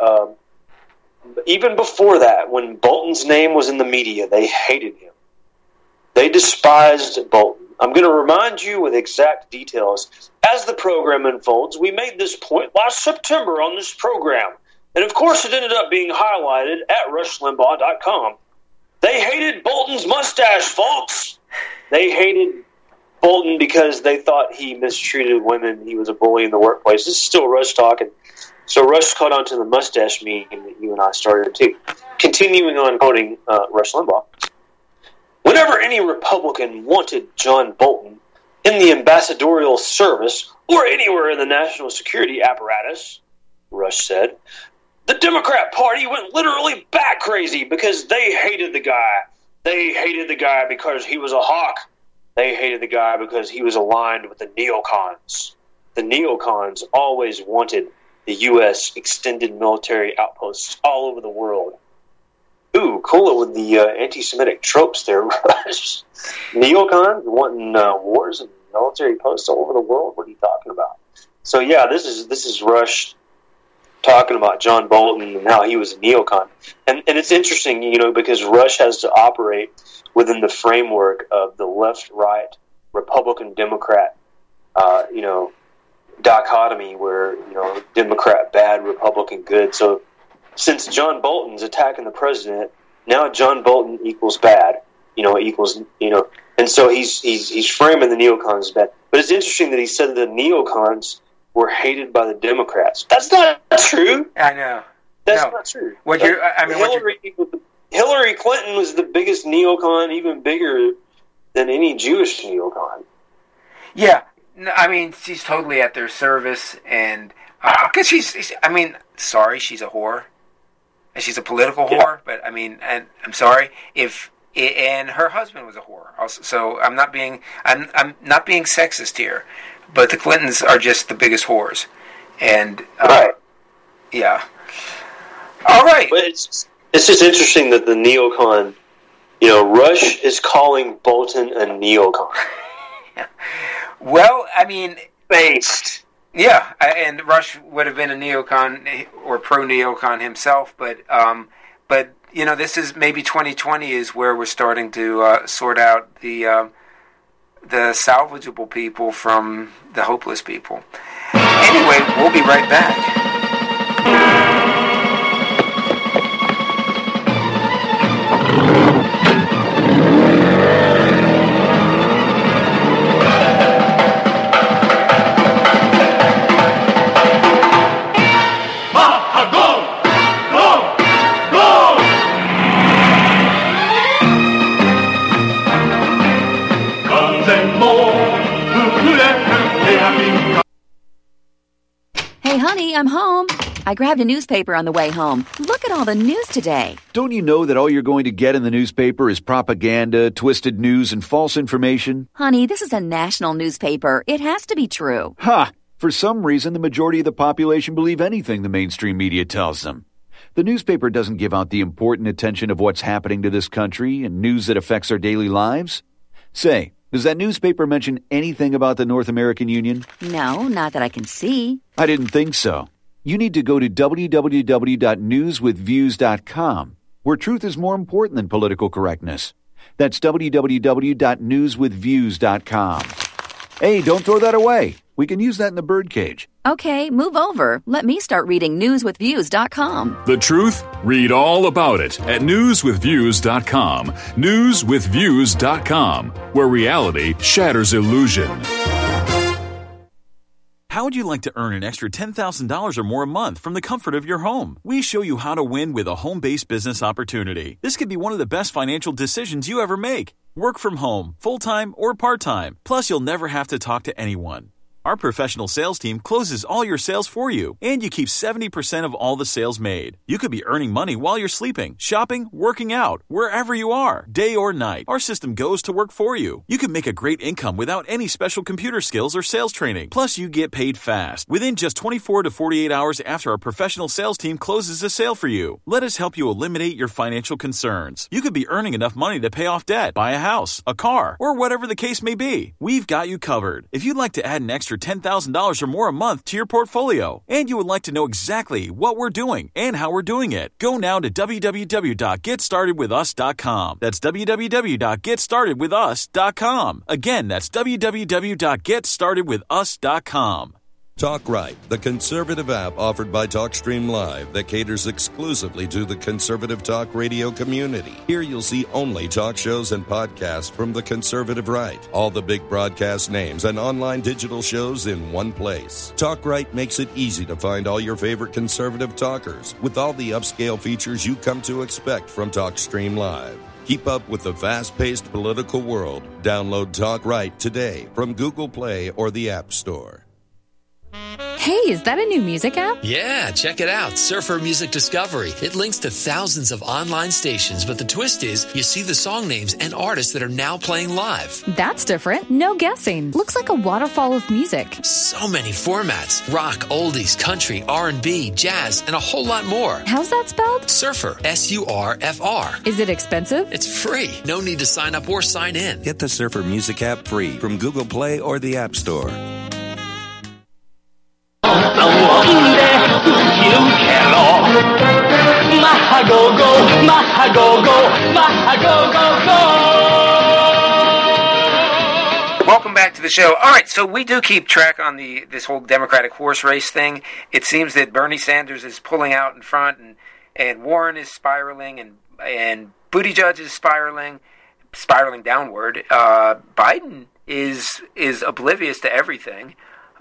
even before that, when Bolton's name was in the media, they hated him. They despised Bolton. I'm going to remind you with exact details. As the program unfolds, we made this point last September on this program. And of course, it ended up being highlighted at RushLimbaugh.com. They hated Bolton's mustache, folks. They hated Bolton because they thought he mistreated women. He was a bully in the workplace. This is still Rush talking. So Rush caught on to the mustache meme that you and I started too. Continuing on quoting Rush Limbaugh. Whenever any Republican wanted John Bolton in the ambassadorial service or anywhere in the national security apparatus, Rush said, the Democrat Party went literally bat crazy because they hated the guy. They hated the guy because he was a hawk. They hated the guy because he was aligned with the neocons. The neocons always wanted the U.S. extended military outposts all over the world. Ooh, cool it with the anti-Semitic tropes there, Rush. Neocons wanting wars and military posts all over the world? What are you talking about? So yeah, this is Rush talking about John Bolton and how he was a neocon. And it's interesting, because Rush has to operate within the framework of the left-right, Republican-Democrat, dichotomy where, Democrat bad, Republican good. So since John Bolton's attacking the president, now John Bolton equals bad, and so he's framing the neocons as bad. But it's interesting that he said that the neocons were hated by the Democrats. That's not true. I know. That's not true. Hillary Clinton was the biggest neocon, even bigger than any Jewish neocon. Yeah. She's totally at their service, and because she's a whore, and she's a political whore. But and I'm sorry if and her husband was a whore. Also, so I'm not being sexist here, but the Clintons are just the biggest whores, and right. Yeah. All right. But it's just interesting that the neocon, Rush is calling Bolton a neocon. Well, I mean, based. Yeah, and Rush would have been a neocon or pro-neocon himself, but this is maybe 2020 is where we're starting to sort out the salvageable people from the hopeless people. Anyway, we'll be right back. Hey, honey, I'm home. I grabbed a newspaper on the way home. Look at all the news today. Don't you know that all you're going to get in the newspaper is propaganda, twisted news, and false information? Honey, this is a national newspaper. It has to be true. Ha! For some reason, the majority of the population believe anything the mainstream media tells them. The newspaper doesn't give out the important attention of what's happening to this country and news that affects our daily lives. Say, does that newspaper mention anything about the North American Union? No, not that I can see. I didn't think so. You need to go to www.newswithviews.com, where truth is more important than political correctness. That's www.newswithviews.com. Hey, don't throw that away. We can use that in the birdcage. Okay, move over. Let me start reading newswithviews.com. The truth? Read all about it at newswithviews.com. Newswithviews.com, where reality shatters illusion. How would you like to earn an extra $10,000 or more a month from the comfort of your home? We show you how to win with a home-based business opportunity. This could be one of the best financial decisions you ever make. Work from home, full-time or part-time. Plus, you'll never have to talk to anyone. Our professional sales team closes all your sales for you, and you keep 70% of all the sales made. You could be earning money while you're sleeping, shopping, working out, wherever you are, day or night. Our system goes to work for you. You can make a great income without any special computer skills or sales training. Plus, you get paid fast, within just 24 to 48 hours after our professional sales team closes a sale for you. Let us help you eliminate your financial concerns. You could be earning enough money to pay off debt, buy a house, a car, or whatever the case may be. We've got you covered. If you'd like to add an extra $10,000 or more a month to your portfolio, and you would like to know exactly what we're doing and how we're doing it, go now to www.getstartedwithus.com. That's www.getstartedwithus.com. Again, that's www.getstartedwithus.com. Talk Right, the conservative app offered by TalkStream Live that caters exclusively to the conservative talk radio community. Here you'll see only talk shows and podcasts from the conservative right. All the big broadcast names and online digital shows in one place. Talk Right makes it easy to find all your favorite conservative talkers with all the upscale features you come to expect from TalkStream Live. Keep up with the fast-paced political world. Download Talk Right today from Google Play or the App Store. Hey, is that a new music app? Yeah, check it out. Surfer Music Discovery. It links to thousands of online stations, but the twist is you see the song names and artists that are now playing live. That's different. No guessing. Looks like a waterfall of music. So many formats. Rock, oldies, country, R&B, jazz, and a whole lot more. How's that spelled? Surfer. S-U-R-F-R. Is it expensive? It's free. No need to sign up or sign in. Get the Surfer Music app free from Google Play or the App Store. Welcome back to the show. All right, so we do keep track on this whole Democratic horse race thing. It seems that Bernie Sanders is pulling out in front, and Warren is spiraling, and Buttigieg is spiraling downward. Biden is oblivious to everything.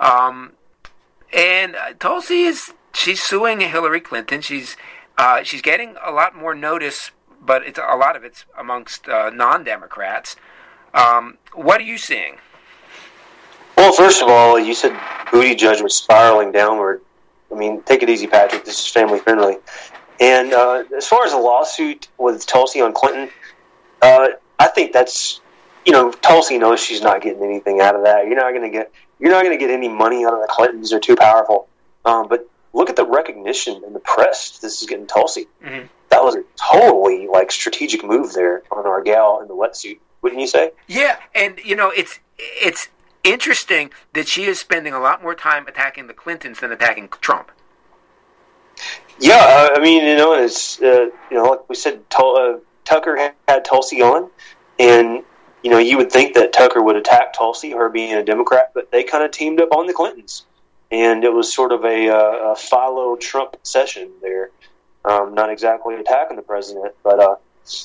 And Tulsi she's suing Hillary Clinton. She's getting a lot more notice, but a lot of it's amongst non-Democrats. What are you seeing? Well, first of all, you said Buttigieg was spiraling downward. I mean, take it easy, Patrick. This is family friendly. And as far as the lawsuit with Tulsi on Clinton, I think that's, Tulsi knows she's not getting anything out of that. You're not going to get any money out of the Clintons. They're too powerful. But look at the recognition in the press this is getting Tulsi. Mm-hmm. That was a totally strategic move there on our gal in the wetsuit, wouldn't you say? Yeah, and it's interesting that she is spending a lot more time attacking the Clintons than attacking Trump. Yeah, it's like we said, Tucker had Tulsi on, and you would think that Tucker would attack Tulsi, her being a Democrat, but they kind of teamed up on the Clintons, and it was sort of a Philo-Trump session there. Not exactly attacking the president, but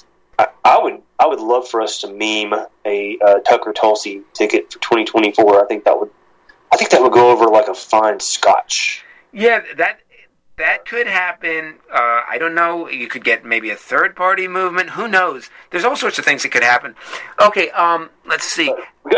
I would love for us to meme a Tucker Tulsi ticket for 2024. I think that would go over like a fine scotch. Yeah, that could happen. I don't know. You could get maybe a third-party movement. Who knows? There's all sorts of things that could happen. Okay, let's see.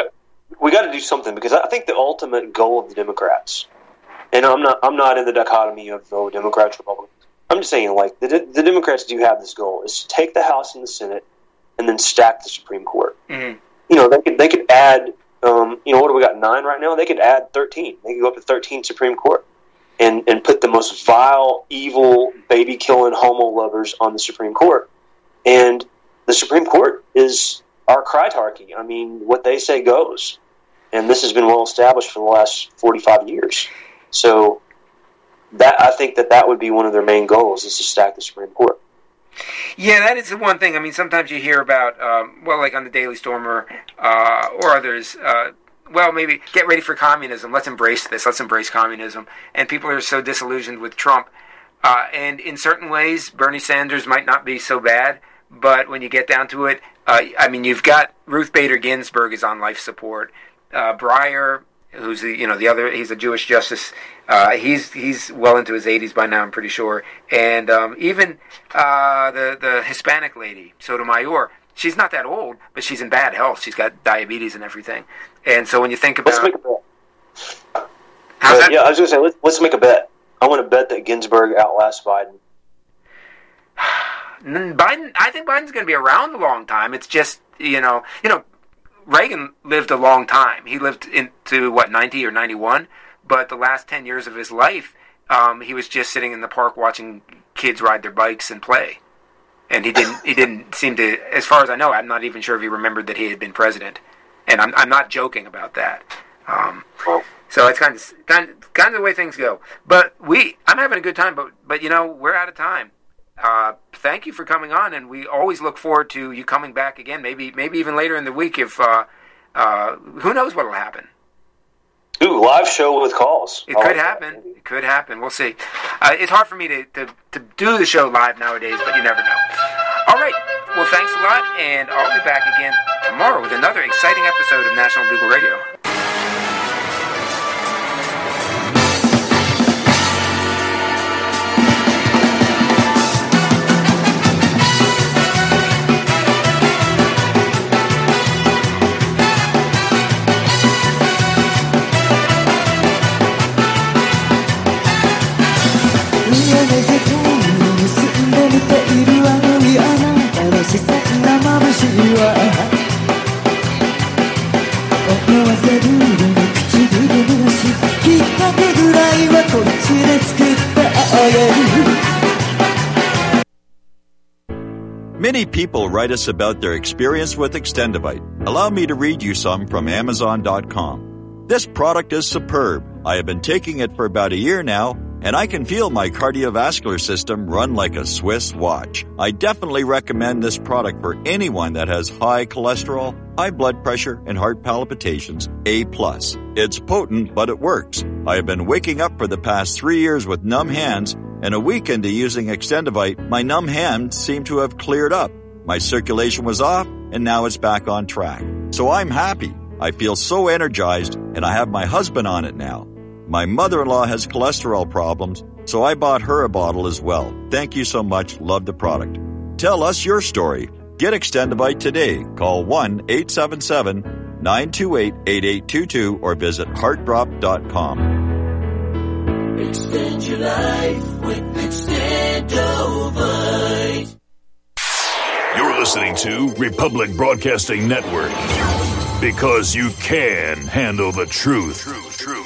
We got to do something, because I think the ultimate goal of the Democrats, and I'm not in the dichotomy of Democrats, Republicans. I'm just saying, the Democrats do have this goal, is to take the House and the Senate and then stack the Supreme Court. Mm-hmm. They could add, what do we got, 9 right now? They could add 13. They could go up to 13 Supreme Court and put the most vile, evil, baby-killing homo lovers on the Supreme Court. And the Supreme Court is our critarchy. I mean, what they say goes. And this has been well established for the last 45 years. So I think that would be one of their main goals, is to stack the Supreme Court. Yeah, that is the one thing. I mean, sometimes you hear about, like on the Daily Stormer or others, maybe get ready for communism. Let's embrace this. Let's embrace communism. And people are so disillusioned with Trump. And in certain ways, Bernie Sanders might not be so bad. But when you get down to it, you've got Ruth Bader Ginsburg is on life support. Breyer, who's the other, he's a Jewish justice. He's well into his 80s by now, I'm pretty sure. And even the Hispanic lady, Sotomayor, she's not that old, but she's in bad health. She's got diabetes and everything. And so when you think about, let's make a bet. Yeah, I was going to say, let's make a bet. I want to bet that Ginsburg outlasts Biden. I think Biden's going to be around a long time. It's just Reagan lived a long time. He lived into 90 or 91, but the last 10 years of his life, he was just sitting in the park watching kids ride their bikes and play. And he didn't seem to, as far as I know, I'm not even sure if he remembered that he had been president. And I'm not joking about that. So it's kind of the way things go. But I'm having a good time, but we're out of time. Thank you for coming on, and we always look forward to you coming back again. Maybe even later in the week. If who knows what'll happen? Ooh, live show with calls. It could happen. It could happen. We'll see. It's hard for me to do the show live nowadays, but you never know. All right. Well, thanks a lot, and I'll be back again tomorrow with another exciting episode of National Bugle Radio. Many people write us about their experience with Extendivite. Allow me to read you some from Amazon.com. This product is superb. I have been taking it for about a year now, and I can feel my cardiovascular system run like a Swiss watch. I definitely recommend this product for anyone that has high cholesterol, high blood pressure, and heart palpitations, A+. It's potent, but it works. I have been waking up for the past 3 years with numb hands, and a week into using Extendivite, my numb hands seem to have cleared up. My circulation was off, and now it's back on track. So I'm happy. I feel so energized, and I have my husband on it now. My mother-in-law has cholesterol problems, so I bought her a bottle as well. Thank you so much. Love the product. Tell us your story. Get Extendivite today. Call 1-877-928-8822 or visit heartdrop.com. Extend your life with Extendovite. You're listening to Republic Broadcasting Network. Because you can handle the truth.